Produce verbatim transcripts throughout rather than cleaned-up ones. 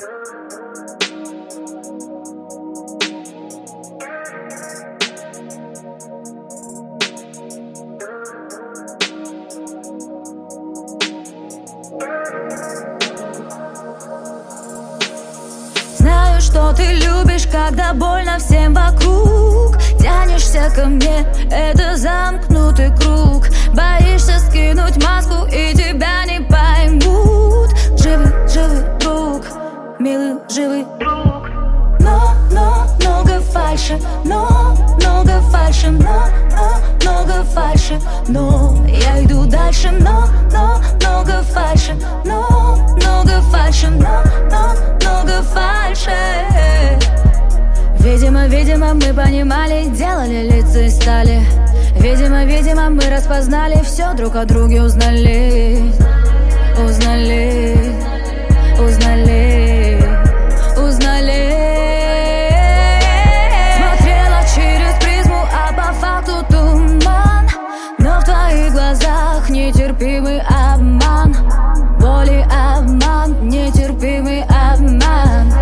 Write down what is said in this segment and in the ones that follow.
Знаю, что ты любишь, когда больно всем вокруг. Тянешься ко мне, это замкнутый круг. Боишься скинуть маску, и тебя не поймут. Живый, живый друг, милый, живый друг. Но, но, много фальши, но, много фальши, но, но, много фальши. Но я иду дальше, но, но, много фальши, но, много фальши, но, но, много фальши. Видимо, видимо, мы понимали, делали лица и стали. Видимо, видимо, мы распознали, все друг о друге узнали. Узнали, узнали, узнали. Смотрела через призму, а по факту туман. Но в твоих глазах нетерпимый обман. Боли обман, нетерпимый обман.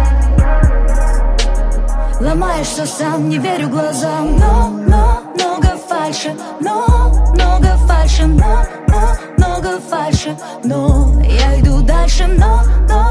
Ломаешься сам, не верю глазам. Но, но, много фальши, но, много фальши, но, но, много фальши. Но я иду дальше, но, но